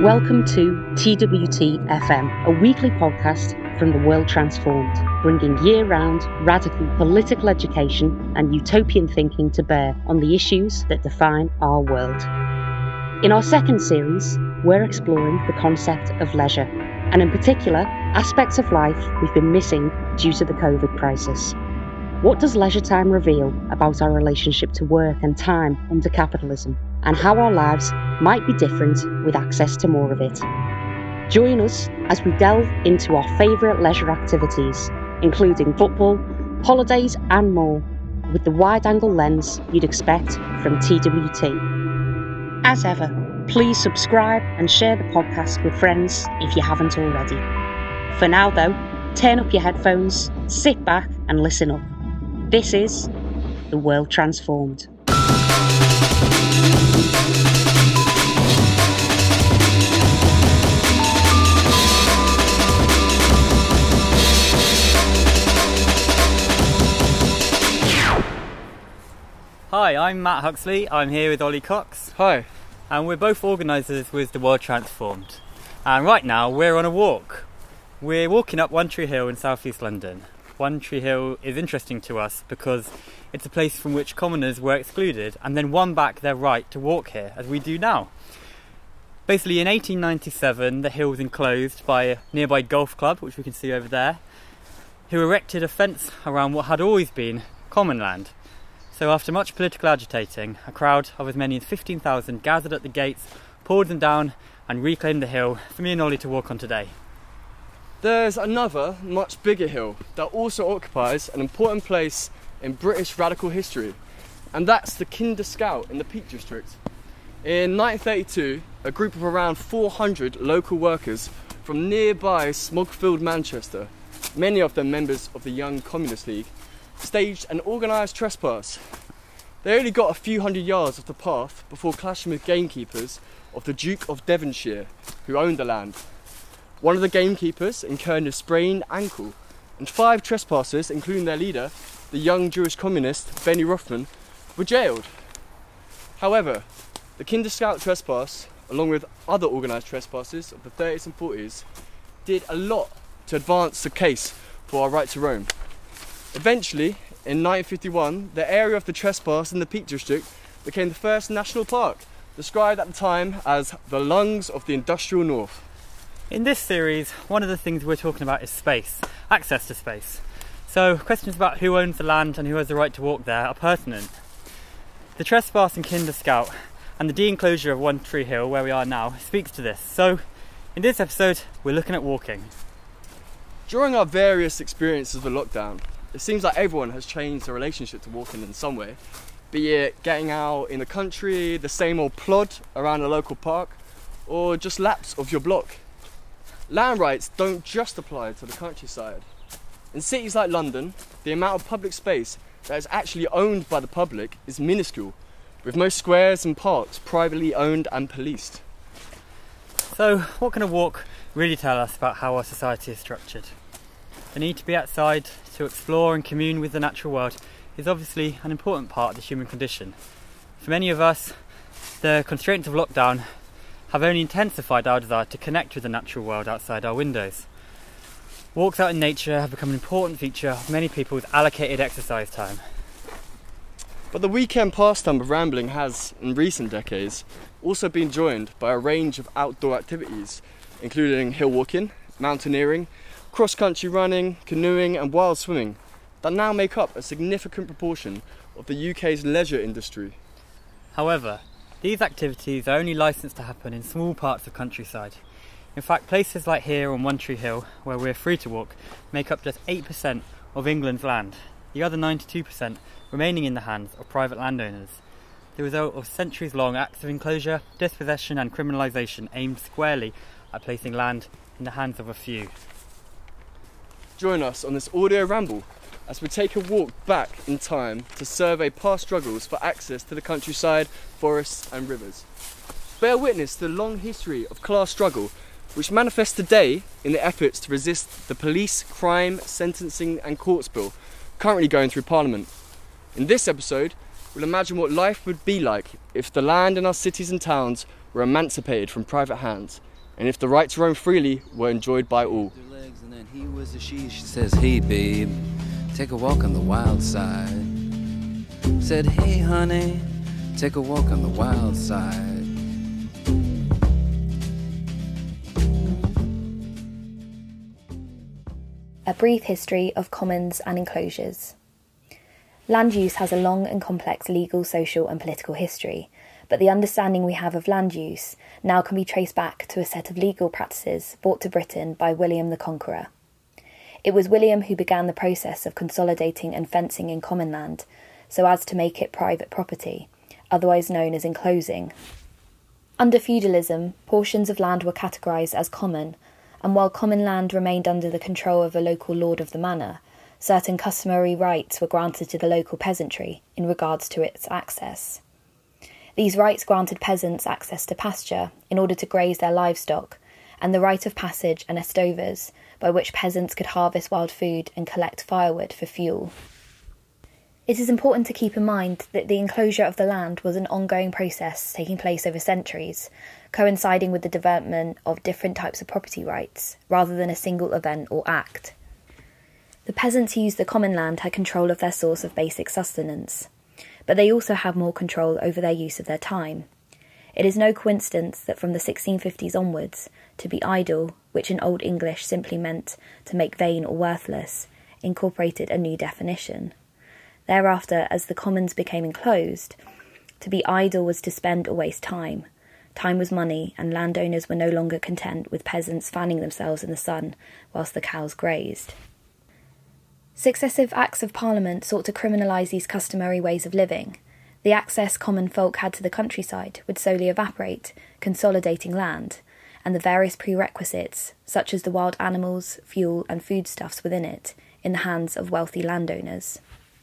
Welcome to TWT FM, a weekly podcast from the world transformed, bringing year-round radical political education and utopian thinking to bear on the issues that define our world. In our second series, we're exploring the concept of leisure, and in particular, aspects of life we've been missing due to the COVID crisis. What does leisure time reveal about our relationship to work and time under capitalism, and how our lives might be different with access to more of it? Join us as we delve into our favourite leisure activities, including football, holidays and more, with the wide-angle lens you'd expect from TWT. As ever, please subscribe and share the podcast with friends if you haven't already. For now though, turn up your headphones, sit back and listen up. This is The World Transformed. Hi, I'm Matt Huxley. I'm here with Ollie Cox. Hi. And we're both organisers with The World Transformed. And right now we're on a walk. We're walking up One Tree Hill in South East London. One Tree Hill is interesting to us because it's a place from which commoners were excluded and then won back their right to walk here, as we do now. Basically, in 1897, the hill was enclosed by a nearby golf club, which we can see over there, who erected a fence around what had always been common land. So after much political agitating, a crowd of as many as 15,000 gathered at the gates, pulled them down and reclaimed the hill for me and Ollie to walk on today. There's another, much bigger hill that also occupies an important place in British radical history, and that's the Kinder Scout in the Peak District. In 1932, a group of around 400 local workers from nearby Smogfield, Manchester, many of them members of the Young Communist League, staged an organised trespass. They only got a few hundred yards of the path before clashing with gamekeepers of the Duke of Devonshire, who owned the land. One of the gamekeepers incurred a sprained ankle, and 5 trespassers, including their leader, the young Jewish communist Benny Rothman, were jailed. However, the Kinder Scout trespass, along with other organised trespasses of the 30s and 40s, did a lot to advance the case for our right to roam. Eventually, in 1951, the area of the trespass in the Peak District became the first national park, described at the time as the lungs of the industrial north. In this series, one of the things we're talking about is space, access to space. So questions about who owns the land and who has the right to walk there are pertinent. The trespass in Kinder Scout and the de-enclosure of One Tree Hill, where we are now, speaks to this. So in this episode, we're looking at walking. During our various experiences with lockdown, it seems like everyone has changed their relationship to walking in some way, be it getting out in the country, the same old plod around a local park, or just laps of your block. Land rights don't just apply to the countryside. In cities like London, the amount of public space that is actually owned by the public is minuscule, with most squares and parks privately owned and policed. So what can a walk really tell us about how our society is structured? The need to be outside, to explore and commune with the natural world, is obviously an important part of the human condition. For many of us, the constraints of lockdown have only intensified our desire to connect with the natural world outside our windows. Walks out in nature have become an important feature of many people's allocated exercise time. But the weekend pastime of rambling has, in recent decades, also been joined by a range of outdoor activities, including hill walking, mountaineering, cross-country running, canoeing and wild swimming, that now make up a significant proportion of the UK's leisure industry. However, these activities are only licensed to happen in small parts of countryside. In fact, places like here on One Tree Hill, where we're free to walk, make up just 8% of England's land, the other 92% remaining in the hands of private landowners, the result of centuries-long acts of enclosure, dispossession and criminalisation aimed squarely at placing land in the hands of a few. Join us on this audio ramble as we take a walk back in time to survey past struggles for access to the countryside, forests and rivers. Bear witness to the long history of class struggle which manifests today in the efforts to resist the police, crime, sentencing and courts bill currently going through Parliament. In this episode, we'll imagine what life would be like if the land in our cities and towns were emancipated from private hands and if the right to roam freely were enjoyed by all. And then he was a she says, hey babe, take a walk on the wild side. Said, hey honey, take a walk on the wild side. A brief history of commons and enclosures. Land use has a long and complex legal, social and political history, but the understanding we have of land use now can be traced back to a set of legal practices brought to Britain by William the Conqueror. It was William who began the process of consolidating and fencing in common land so as to make it private property, otherwise known as enclosing. Under feudalism, portions of land were categorised as common, and while common land remained under the control of a local lord of the manor, certain customary rights were granted to the local peasantry in regards to its access. These rights granted peasants access to pasture in order to graze their livestock, and the right of passage and estovers, by which peasants could harvest wild food and collect firewood for fuel. It is important to keep in mind that the enclosure of the land was an ongoing process taking place over centuries, coinciding with the development of different types of property rights, rather than a single event or act. The peasants who used the common land had control of their source of basic sustenance, but they also had more control over their use of their time. It is no coincidence that from the 1650s onwards, to be idle, which in Old English simply meant to make vain or worthless, incorporated a new definition. Thereafter, as the commons became enclosed, to be idle was to spend or waste time. Time was money, and landowners were no longer content with peasants fanning themselves in the sun whilst the cows grazed. Successive Acts of Parliament sought to criminalise these customary ways of living. The access common folk had to the countryside would slowly evaporate, consolidating land, and the various prerequisites, such as the wild animals, fuel and foodstuffs within it, in the hands of wealthy landowners.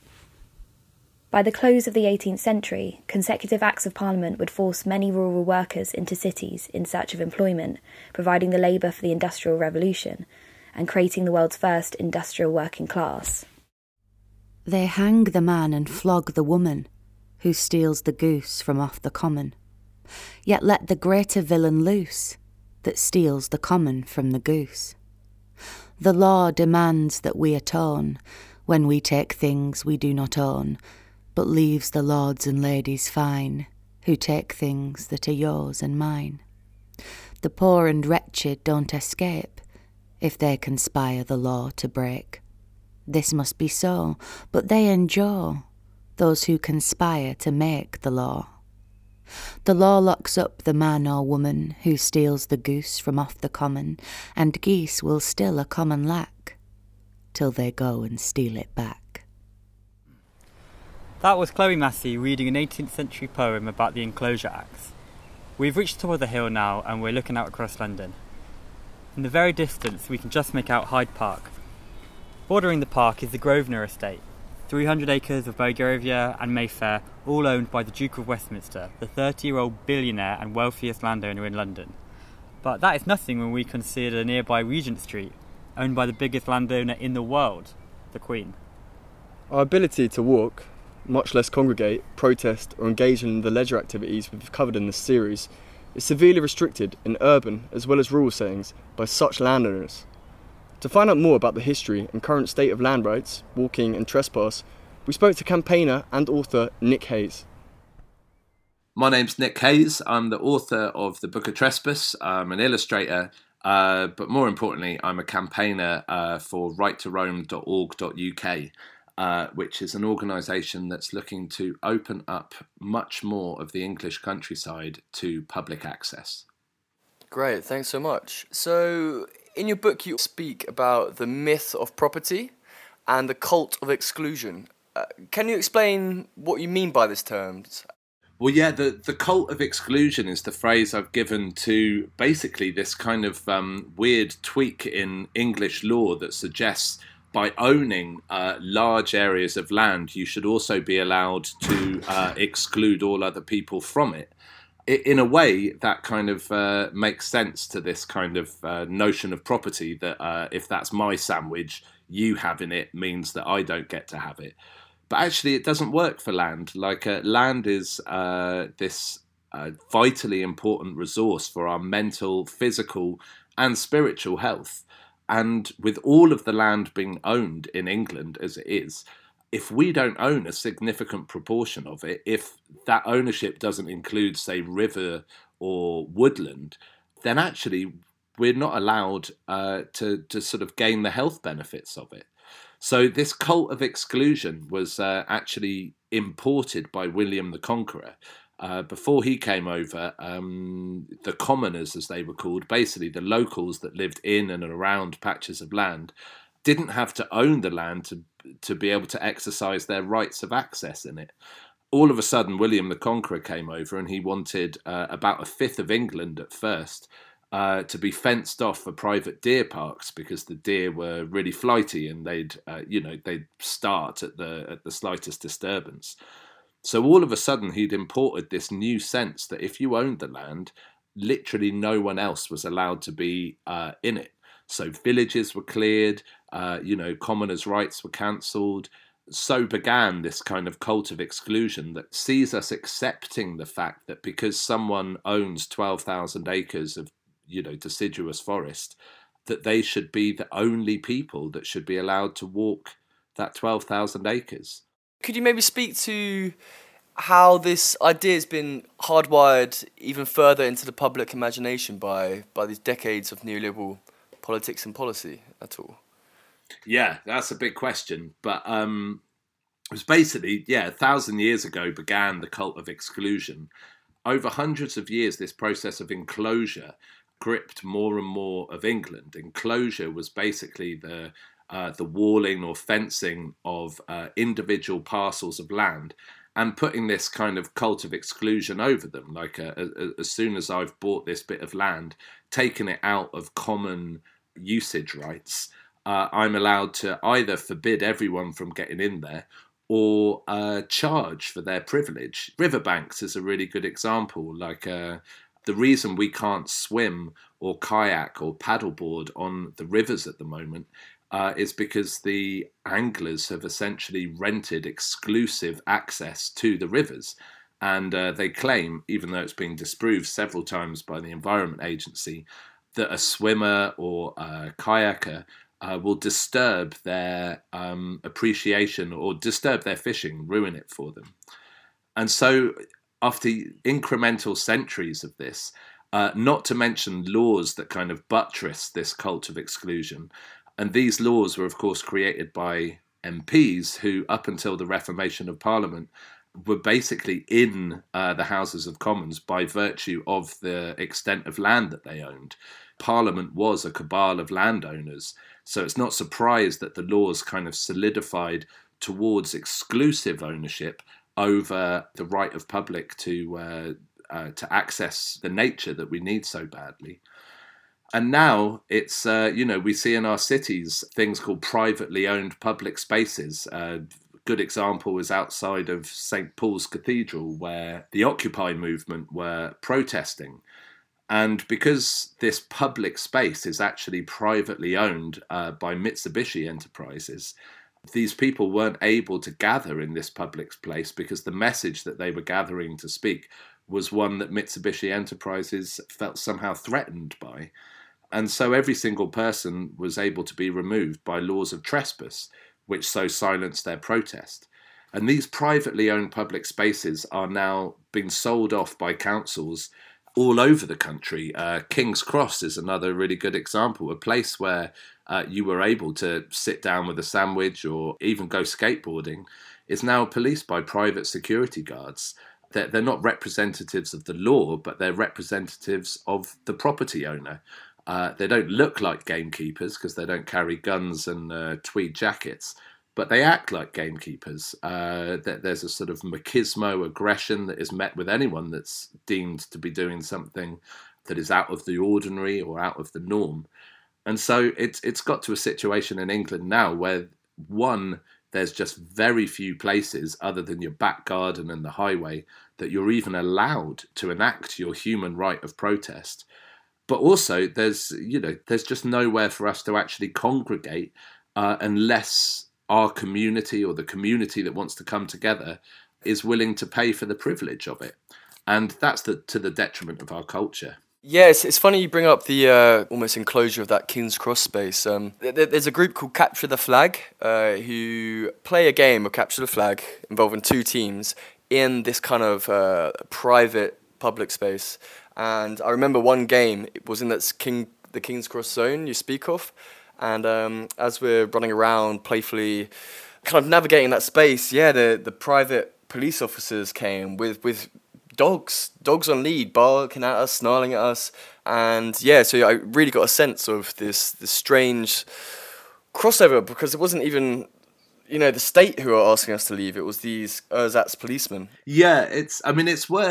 By the close of the 18th century, consecutive Acts of Parliament would force many rural workers into cities in search of employment, providing the labour for the Industrial Revolution, and creating the world's first industrial working class. They hang the man and flog the woman, who steals the goose from off the common. Yet let the greater villain loose, that steals the common from the goose. The law demands that we atone, when we take things we do not own, but leaves the lords and ladies fine, who take things that are yours and mine. The poor and wretched don't escape, if they conspire the law to break. This must be so, but they endure, those who conspire to make the law. The law locks up the man or woman who steals the goose from off the common, and geese will still a common lack, till they go and steal it back. That was Chloe Massey reading an 18th century poem about the Enclosure Acts. We've reached the top of the hill now and we're looking out across London. In the very distance we can just make out Hyde Park. Bordering the park is the Grosvenor Estate, 300 acres of Belgravia and Mayfair, all owned by the Duke of Westminster, the 30-year-old billionaire and wealthiest landowner in London. But that is nothing when we consider nearby Regent Street, owned by the biggest landowner in the world, the Queen. Our ability to walk, much less congregate, protest or engage in the leisure activities we've covered in this series, is severely restricted in urban as well as rural settings by such landowners. To find out more about the history and current state of land rights, walking and trespass, we spoke to campaigner and author Nick Hayes. My name's Nick Hayes. I'm the author of the Book of Trespass. I'm an illustrator, but more importantly, I'm a campaigner for righttoroam.org.uk, which is an organisation that's looking to open up much more of the English countryside to public access. Great, thanks so much. So, in your book you speak about the myth of property and the cult of exclusion. Can you explain what you mean by these terms? Well, yeah, the cult of exclusion is the phrase I've given to basically this kind of weird tweak in English law that suggests by owning large areas of land, you should also be allowed to exclude all other people from it. In a way, that kind of makes sense to this kind of notion of property that if that's my sandwich, you having it means that I don't get to have it. But actually, it doesn't work for land. Like land is this a vitally important resource for our mental, physical and spiritual health. And with all of the land being owned in England as it is, if we don't own a significant proportion of it, if that ownership doesn't include, say, river or woodland, then actually we're not allowed to sort of gain the health benefits of it. So this cult of exclusion was actually imported by William the Conqueror. Before he came over, the commoners, as they were called, basically the locals that lived in and around patches of land, didn't have to own the land to be able to exercise their rights of access in it. All of a sudden, William the Conqueror came over and he wanted about a fifth of England at first to be fenced off for private deer parks, because the deer were really flighty and they'd start at the slightest disturbance. So all of a sudden he'd imported this new sense that if you owned the land, literally no one else was allowed to be in it. So villages were cleared, commoners' rights were cancelled. So began this kind of cult of exclusion that sees us accepting the fact that because someone owns 12,000 acres of deciduous forest, that they should be the only people that should be allowed to walk that 12,000 acres. Could you maybe speak to how this idea has been hardwired even further into the public imagination by these decades of neoliberal politics and policy at all? Yeah, that's a big question. But it was basically, 1,000 years ago began the cult of exclusion. Over hundreds of years, this process of enclosure gripped more and more of England. Enclosure was basically the walling or fencing of individual parcels of land and putting this kind of cult of exclusion over them. Like as soon as I've bought this bit of land, taken it out of common usage rights, I'm allowed to either forbid everyone from getting in there or charge for their privilege. Riverbanks is a really good example. Like the reason we can't swim or kayak or paddleboard on the rivers at the moment is because the anglers have essentially rented exclusive access to the rivers. And they claim, even though it's been disproved several times by the Environment Agency, that a swimmer or a kayaker will disturb their appreciation or disturb their fishing, ruin it for them. And so after incremental centuries of this, not to mention laws that kind of buttress this cult of exclusion, and these laws were, of course, created by MPs who, up until the reformation of Parliament, were basically in the Houses of Commons by virtue of the extent of land that they owned. Parliament was a cabal of landowners, so it's not surprised that the laws kind of solidified towards exclusive ownership over the right of public to access the nature that we need so badly. And now it's, we see in our cities things called privately owned public spaces. Good example is outside of St. Paul's Cathedral, where the Occupy movement were protesting. And because this public space is actually privately owned by Mitsubishi Enterprises, these people weren't able to gather in this public place because the message that they were gathering to speak was one that Mitsubishi Enterprises felt somehow threatened by. And so every single person was able to be removed by laws of trespass, which so silenced their protest. And these privately owned public spaces are now being sold off by councils all over the country. King's Cross is another really good example, a place where you were able to sit down with a sandwich or even go skateboarding, is now policed by private security guards. They're not representatives of the law, but they're representatives of the property owner. They don't look like gamekeepers because they don't carry guns and tweed jackets, but they act like gamekeepers. There's a sort of machismo aggression that is met with anyone that's deemed to be doing something that is out of the ordinary or out of the norm. And so it's got to a situation in England now where, one, there's just very few places other than your back garden and the highway that you're even allowed to enact your human right of protest. But also there's just nowhere for us to actually congregate unless our community or the community that wants to come together is willing to pay for the privilege of it. And that's to the detriment of our culture. Yeah, it's funny you bring up the almost enclosure of that King's Cross space. There's a group called Capture the Flag who play a game of Capture the Flag involving two teams in this kind of private public space. And I remember one game, it was in the King's Cross zone you speak of. And as we're running around playfully kind of navigating that space, the private police officers came with dogs on lead, barking at us, snarling at us, and so I really got a sense of this strange crossover, because it wasn't even, the state who are asking us to leave, it was these ersatz policemen. Yeah, and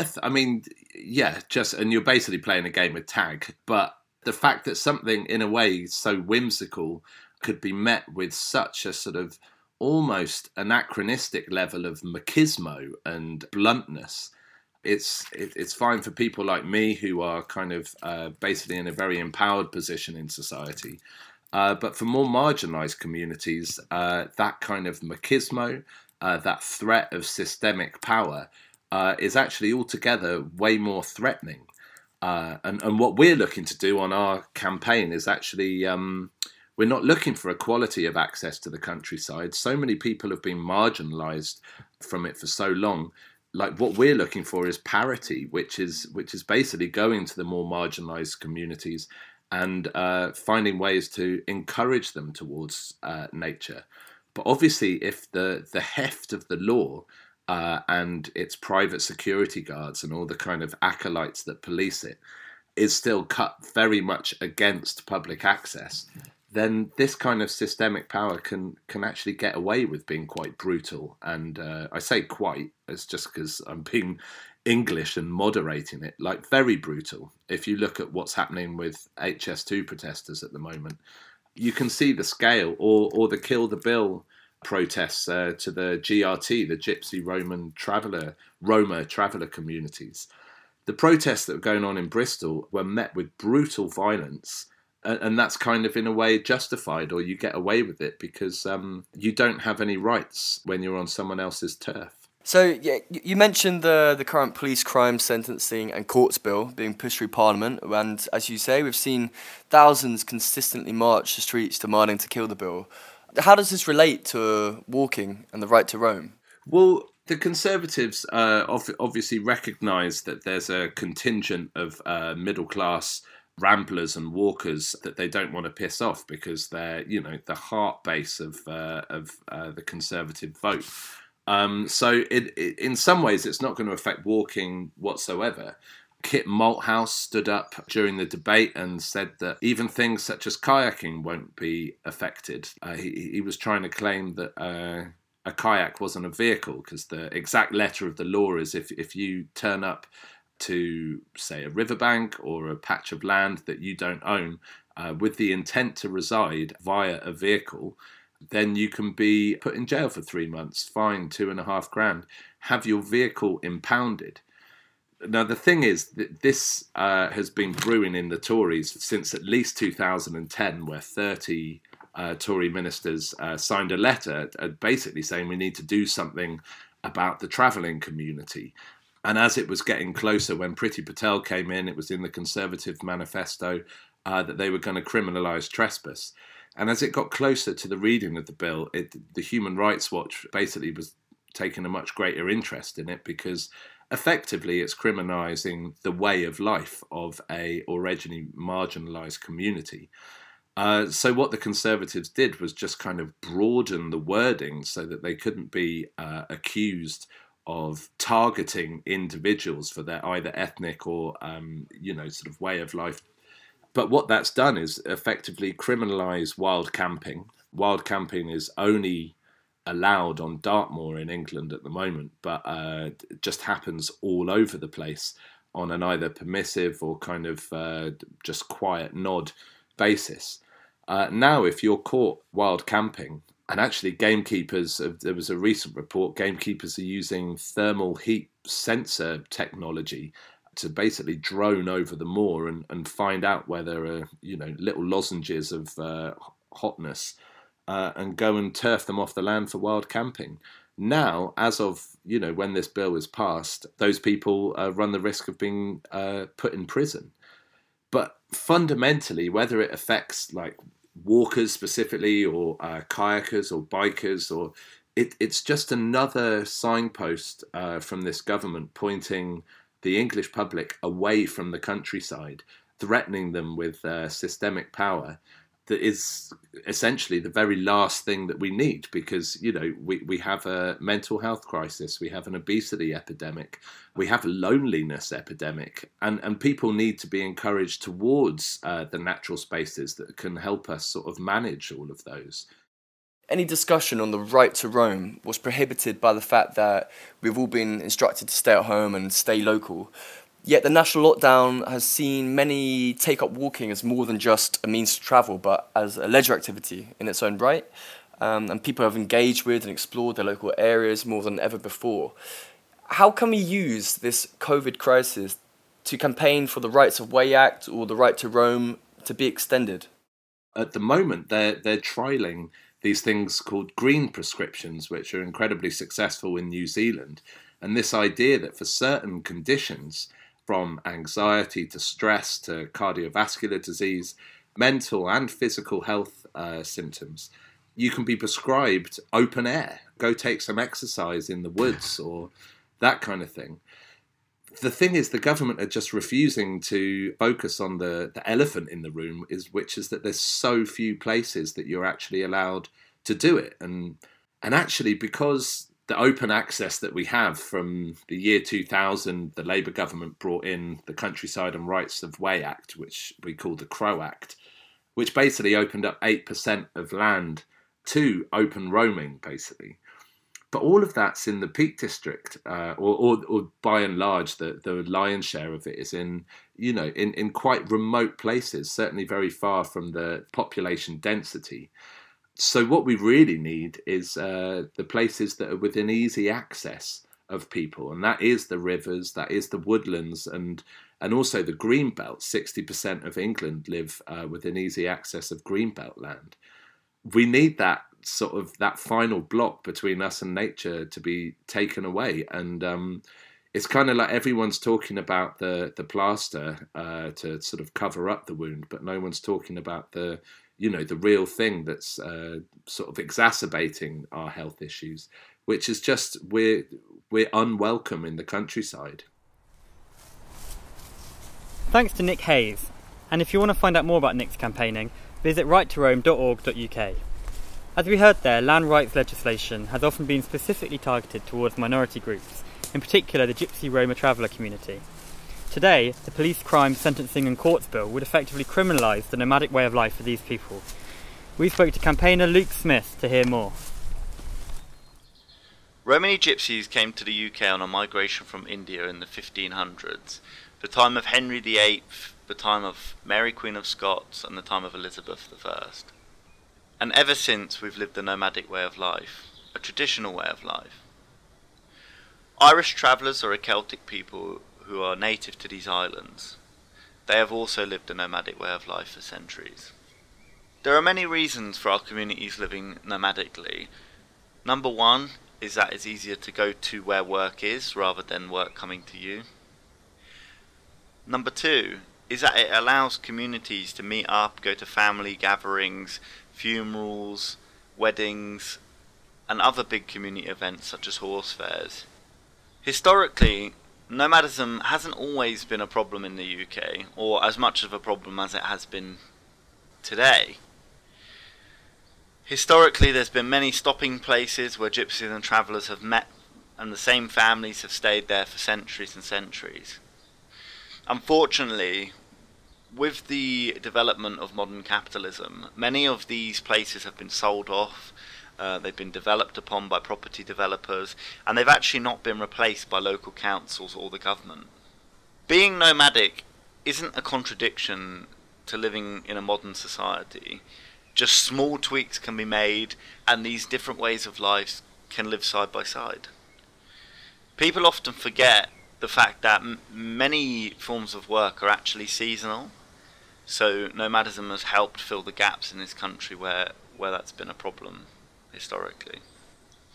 you're basically playing a game of tag, but the fact that something in a way so whimsical could be met with such a sort of almost anachronistic level of machismo and bluntness. It's fine for people like me who are kind of basically in a very empowered position in society. But for more marginalised communities, that kind of machismo, that threat of systemic power is actually altogether way more threatening. And what we're looking to do on our campaign is actually, we're not looking for equality of access to the countryside. So many people have been marginalised from it for so long. Like, what we're looking for is parity, which is basically going to the more marginalised communities and finding ways to encourage them towards nature. But obviously, if the heft of the law and its private security guards and all the kind of acolytes that police it is still cut very much against public access, then this kind of systemic power can actually get away with being quite brutal. And I say quite, it's just because I'm being English and moderating it, like very brutal. If you look at what's happening with HS2 protesters at the moment, you can see the scale, or the Kill the Bill protests to the GRT, the Gypsy Roma traveller communities. The protests that were going on in Bristol were met with brutal violence. And that's kind of in a way justified, or you get away with it because you don't have any rights when you're on someone else's turf. So you mentioned the current police crime sentencing and courts bill being pushed through Parliament, and as you say, we've seen thousands consistently march the streets demanding to kill the bill. How does this relate to walking and the right to roam? Well, the Conservatives obviously recognise that there's a contingent of middle class ramblers and walkers that they don't want to piss off because they're, the heart base of the Conservative vote. So in some ways, it's not going to affect walking whatsoever. Kit Malthouse stood up during the debate and said that even things such as kayaking won't be affected. He was trying to claim that a kayak wasn't a vehicle because the exact letter of the law is if you turn up to, say, a riverbank or a patch of land that you don't own with the intent to reside via a vehicle, then you can be put in jail for 3 months, fined $2,500, have your vehicle impounded. Now, the thing is that this has been brewing in the Tories since at least 2010, where 30 Tory ministers signed a letter basically saying we need to do something about the travelling community. And as it was getting closer, when Priti Patel came in, it was in the Conservative manifesto that they were going to criminalise trespass. And as it got closer to the reading of the bill, the Human Rights Watch basically was taking a much greater interest in it because effectively it's criminalising the way of life of a already marginalised community. So what the Conservatives did was just kind of broaden the wording so that they couldn't be accused of targeting individuals for their either ethnic or, sort of way of life. But what that's done is effectively criminalise wild camping. Wild camping is only allowed on Dartmoor in England at the moment, but it just happens all over the place on an either permissive or kind of just quiet nod basis. Now, if you're caught wild camping, and actually gamekeepers, there was a recent report, gamekeepers are using thermal heat sensor technology to basically drone over the moor and find out where there are, little lozenges of hotness and go and turf them off the land for wild camping. Now, as of, when this bill is passed, those people run the risk of being put in prison. But fundamentally, whether it affects like walkers specifically, or kayakers or bikers, or it's just another signpost from this government pointing the English public away from the countryside, threatening them with systemic power that is essentially the very last thing that we need, because, we have a mental health crisis, we have an obesity epidemic, we have a loneliness epidemic, and people need to be encouraged towards the natural spaces that can help us sort of manage all of those. Any discussion on the right to roam was prohibited by the fact that we've all been instructed to stay at home and stay local. Yet the national lockdown has seen many take up walking as more than just a means to travel, but as a leisure activity in its own right. And people have engaged with and explored their local areas more than ever before. How can we use this COVID crisis to campaign for the Rights of Way Act or the right to roam to be extended? At the moment, they're trialling these things called green prescriptions, which are incredibly successful in New Zealand. And this idea that for certain conditions, from anxiety to stress to cardiovascular disease, mental and physical health symptoms, you can be prescribed open air, go take some exercise in the woods or that kind of thing. The thing is, the government are just refusing to focus on the elephant in the room, which is that there's so few places that you're actually allowed to do it. And actually, because the open access that we have from the year 2000, the Labour government brought in the Countryside and Rights of Way Act, which we call the Crow Act, which basically opened up 8% of land to open roaming, basically. But all of that's in the Peak District, or by and large, the lion's share of it is in quite remote places, certainly very far from the population density. So what we really need is the places that are within easy access of people, and that is the rivers, that is the woodlands, and also the greenbelt. 60% of England live within easy access of greenbelt land. We need that final block between us and nature to be taken away, and it's kind of like everyone's talking about the plaster to sort of cover up the wound, but no one's talking about the real thing that's sort of exacerbating our health issues, which is just we're unwelcome in the countryside. Thanks to Nick Hayes, and if you want to find out more about Nick's campaigning, visit rightoroam.org.uk. As we heard there, land rights legislation has often been specifically targeted towards minority groups, in particular the Gypsy Roma traveller community. Today, the Police Crime Sentencing and Courts Bill would effectively criminalise the nomadic way of life for these people. We spoke to campaigner Luke Smith to hear more. Romany gypsies came to the UK on a migration from India in the 1500s, the time of Henry VIII, the time of Mary Queen of Scots, and the time of Elizabeth I. And ever since, we've lived a nomadic way of life, a traditional way of life. Irish travellers are a Celtic people who are native to these islands. They have also lived a nomadic way of life for centuries. There are many reasons for our communities living nomadically. Number one is that it's easier to go to where work is rather than work coming to you. Number two is that it allows communities to meet up, go to family gatherings, funerals, weddings, and other big community events such as horse fairs. Historically, nomadism hasn't always been a problem in the UK, or as much of a problem as it has been today. Historically, there's been many stopping places where gypsies and travellers have met, and the same families have stayed there for centuries and centuries. Unfortunately, with the development of modern capitalism, many of these places have been sold off, they've been developed upon by property developers, and they've actually not been replaced by local councils or the government. Being nomadic isn't a contradiction to living in a modern society. Just small tweaks can be made, and these different ways of life can live side by side. People often forget the fact that many forms of work are actually seasonal. So nomadism has helped fill the gaps in this country where that's been a problem historically.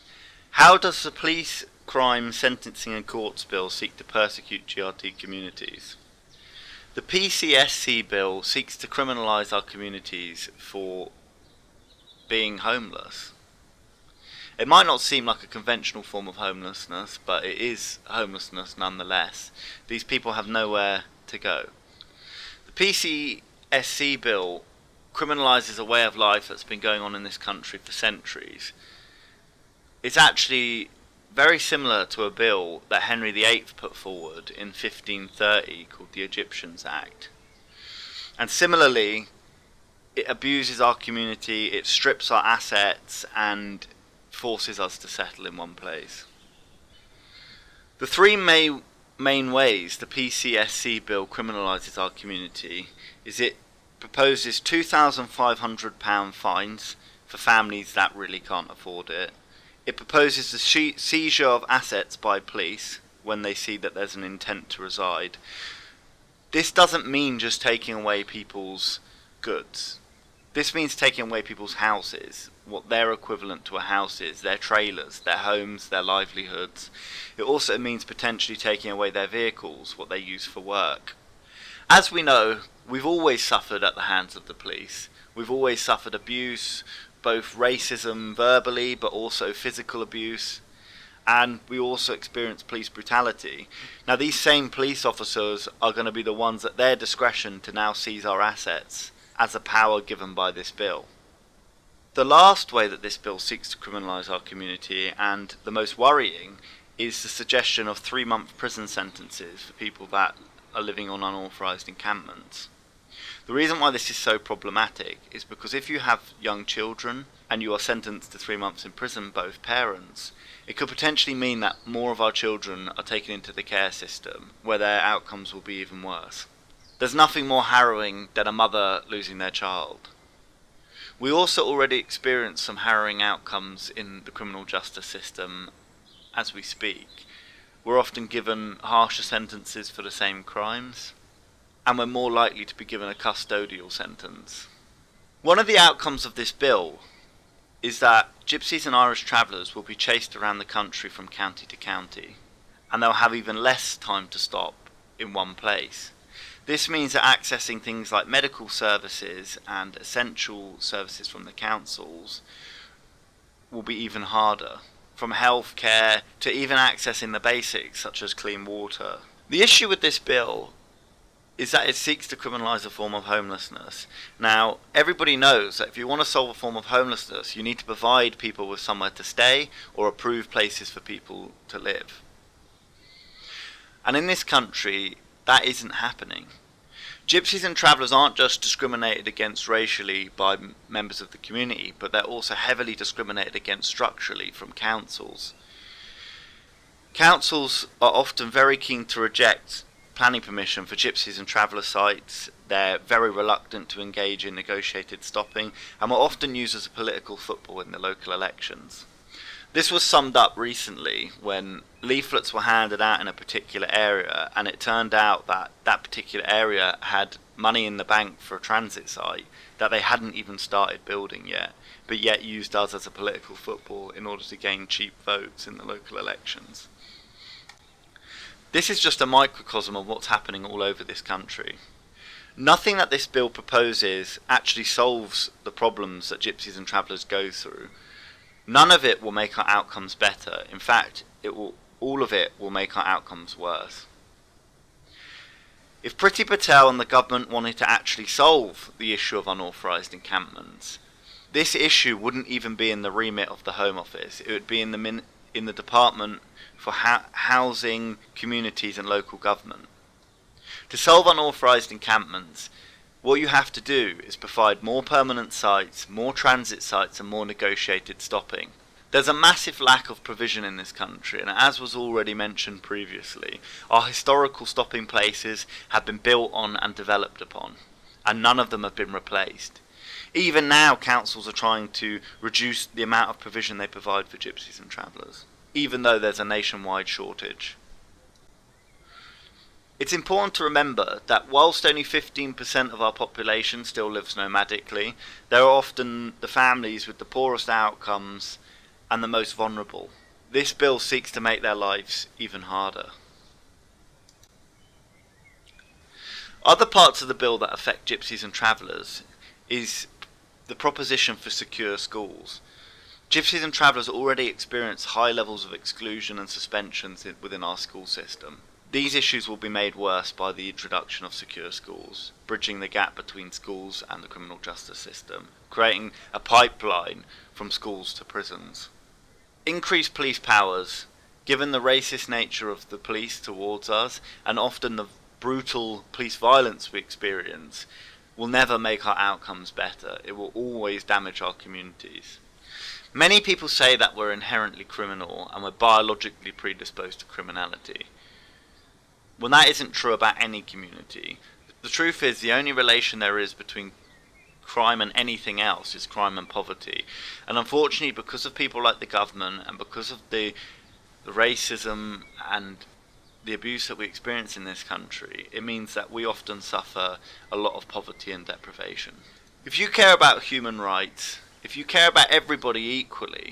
How does the Police, Crime, Sentencing and Courts Bill seek to persecute GRT communities? The PCSC bill seeks to criminalise our communities for being homeless. It might not seem like a conventional form of homelessness, but it is homelessness nonetheless. These people have nowhere to go. The PCSC bill criminalises a way of life that's been going on in this country for centuries. It's actually very similar to a bill that Henry VIII put forward in 1530 called the Egyptians Act. And similarly, it abuses our community, it strips our assets, and forces us to settle in one place. The three main ways the PCSC bill criminalises our community is it proposes £2,500 fines for families that really can't afford it. It proposes the seizure of assets by police when they see that there's an intent to reside. This doesn't mean just taking away people's goods. This means taking away people's houses, what their equivalent to a house is, their trailers, their homes, their livelihoods. It also means potentially taking away their vehicles, what they use for work. As we know, we've always suffered at the hands of the police. We've always suffered abuse, both racism verbally but also physical abuse, and we also experience police brutality. Now these same police officers are going to be the ones at their discretion to now seize our assets as a power given by this bill. The last way that this bill seeks to criminalise our community, and the most worrying, is the suggestion of 3-month prison sentences for people that are living on unauthorised encampments. The reason why this is so problematic is because if you have young children and you are sentenced to 3 months in prison, both parents, it could potentially mean that more of our children are taken into the care system, where their outcomes will be even worse. There's nothing more harrowing than a mother losing their child. We also already experience some harrowing outcomes in the criminal justice system as we speak. We're often given harsher sentences for the same crimes, and we're more likely to be given a custodial sentence. One of the outcomes of this bill is that gypsies and Irish travellers will be chased around the country from county to county, and they'll have even less time to stop in one place. This means that accessing things like medical services and essential services from the councils will be even harder, from health care to even accessing the basics such as clean water. The issue with this bill is that it seeks to criminalise a form of homelessness. Now, everybody knows that if you want to solve a form of homelessness, you need to provide people with somewhere to stay or approve places for people to live. And in this country, that isn't happening. Gypsies and travellers aren't just discriminated against racially by members of the community, but they're also heavily discriminated against structurally from councils. Councils are often very keen to reject planning permission for gypsies and traveller sites. They're very reluctant to engage in negotiated stopping, and were often used as a political football in the local elections. This was summed up recently when leaflets were handed out in a particular area, and it turned out that that particular area had money in the bank for a transit site that they hadn't even started building yet, but yet used us as a political football in order to gain cheap votes in the local elections. This is just a microcosm of what's happening all over this country. Nothing that this bill proposes actually solves the problems that gypsies and travellers go through. None of it will make our outcomes better. In fact, all of it will make our outcomes worse. If Priti Patel and the government wanted to actually solve the issue of unauthorised encampments, this issue wouldn't even be in the remit of the Home Office. It would be in the Department for Housing, Communities and Local Government. To solve unauthorised encampments, what you have to do is provide more permanent sites, more transit sites and more negotiated stopping. There's a massive lack of provision in this country, and as was already mentioned previously, our historical stopping places have been built on and developed upon, and none of them have been replaced. Even now, councils are trying to reduce the amount of provision they provide for gypsies and travellers, even though there's a nationwide shortage. It's important to remember that whilst only 15% of our population still lives nomadically, there are often the families with the poorest outcomes and the most vulnerable. This bill seeks to make their lives even harder. Other parts of the bill that affect gypsies and travellers is the proposition for secure schools. Gypsies and travellers already experience high levels of exclusion and suspensions within our school system. These issues will be made worse by the introduction of secure schools, bridging the gap between schools and the criminal justice system, creating a pipeline from schools to prisons. Increased police powers, given the racist nature of the police towards us, and often the brutal police violence we experience, will never make our outcomes better. It will always damage our communities. Many people say that we're inherently criminal and we're biologically predisposed to criminality. When that isn't true about any community, the truth is the only relation there is between crime and anything else is crime and poverty. And unfortunately, because of people like the government and because of the racism and the abuse that we experience in this country, it means that we often suffer a lot of poverty and deprivation. If you care about human rights, if you care about everybody equally,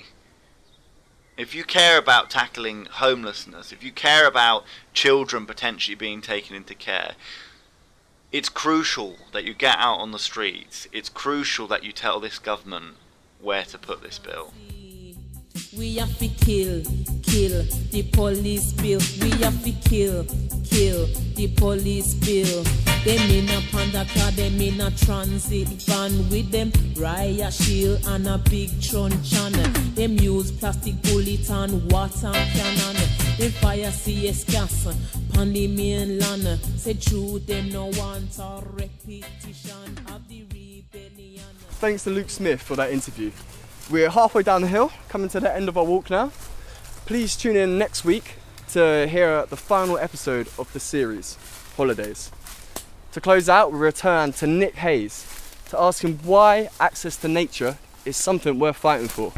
if you care about tackling homelessness, if you care about children potentially being taken into care, it's crucial that you get out on the streets. It's crucial that you tell this government where to put this bill. We have to kill the police bill. We have to kill the police bill. Them in a panda car, them in a transit van with them riot shield and a big truncheon. Them use plastic bullet and water cannon. Them fire CS gas on the mainland. Say true, them no want a repetition of the rebellion. Thanks to Luke Smith for that interview. We're halfway down the hill, coming to the end of our walk now. Please tune in next week to hear the final episode of the series, Holidays. To close out, we return to Nick Hayes to ask him why access to nature is something worth fighting for.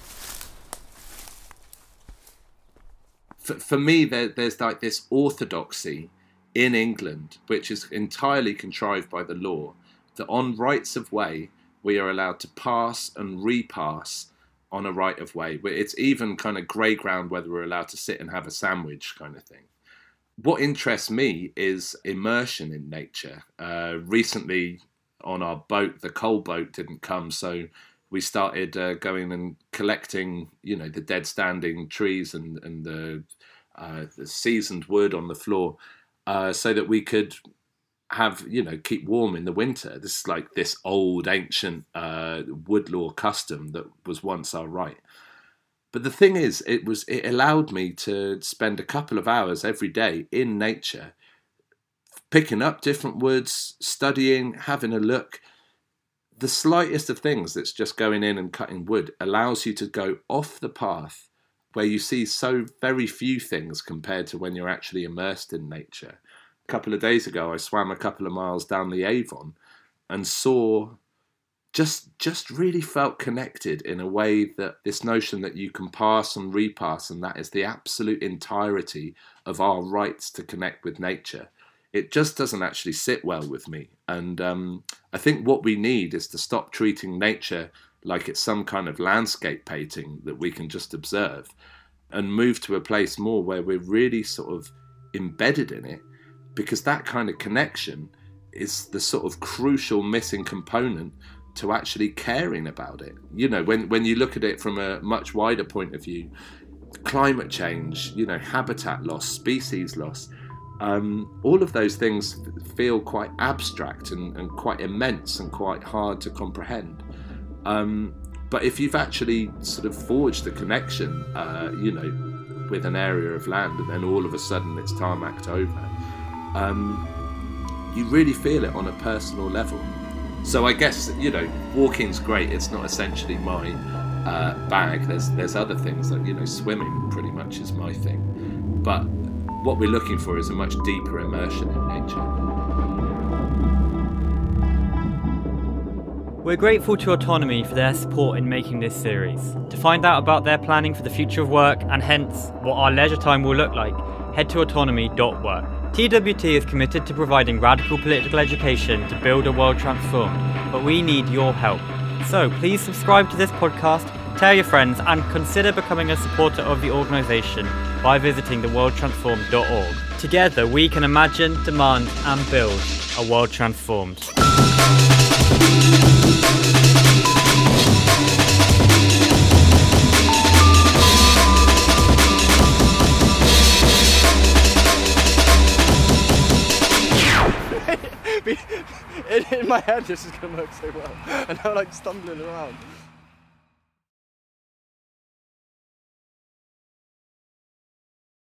For me, there's like this orthodoxy in England, which is entirely contrived by the law, that on rights of way, we are allowed to pass and repass on a right of way. It's even kind of grey ground whether we're allowed to sit and have a sandwich kind of thing. What interests me is immersion in nature. Recently on our boat, the coal boat didn't come, so we started going and collecting, the dead standing trees and the seasoned wood on the floor, so that we could have, keep warm in the winter. This is like this old ancient wood law custom that was once our right. But the thing is, it allowed me to spend a couple of hours every day in nature, picking up different woods, studying, having a look. The slightest of things that's just going in and cutting wood allows you to go off the path where you see so very few things compared to when you're actually immersed in nature. A couple of days ago, I swam a couple of miles down the Avon and saw, just really felt connected in a way that this notion that you can pass and repass, and that is the absolute entirety of our rights to connect with nature. It just doesn't actually sit well with me. And I think what we need is to stop treating nature like it's some kind of landscape painting that we can just observe, and move to a place more where we're really sort of embedded in it, because that kind of connection is the sort of crucial missing component to actually caring about it. When you look at it from a much wider point of view, climate change, habitat loss, species loss, all of those things feel quite abstract and quite immense and quite hard to comprehend. But if you've actually sort of forged a connection, with an area of land, and then all of a sudden it's tarmacked over, you really feel it on a personal level. So I guess, walking's great. It's not essentially my bag. There's other things like, swimming pretty much is my thing. But what we're looking for is a much deeper immersion in nature. We're grateful to Autonomy for their support in making this series. To find out about their planning for the future of work, and hence what our leisure time will look like, head to autonomy.work. TWT is committed to providing radical political education to build a world transformed, but we need your help. So please subscribe to this podcast, Tell your friends and consider becoming a supporter of the organisation by visiting theworldtransformed.org. Together we can imagine, demand and build a world transformed. In my head this is going to work so well, and I'm like stumbling around.